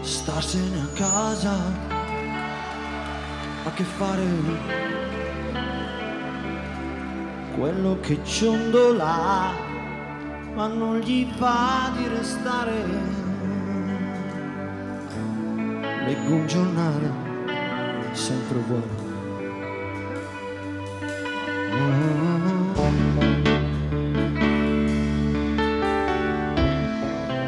starsene a casa a che fare quello che ciondola ma non gli va di restare. Leggo un giornale sempre uguale,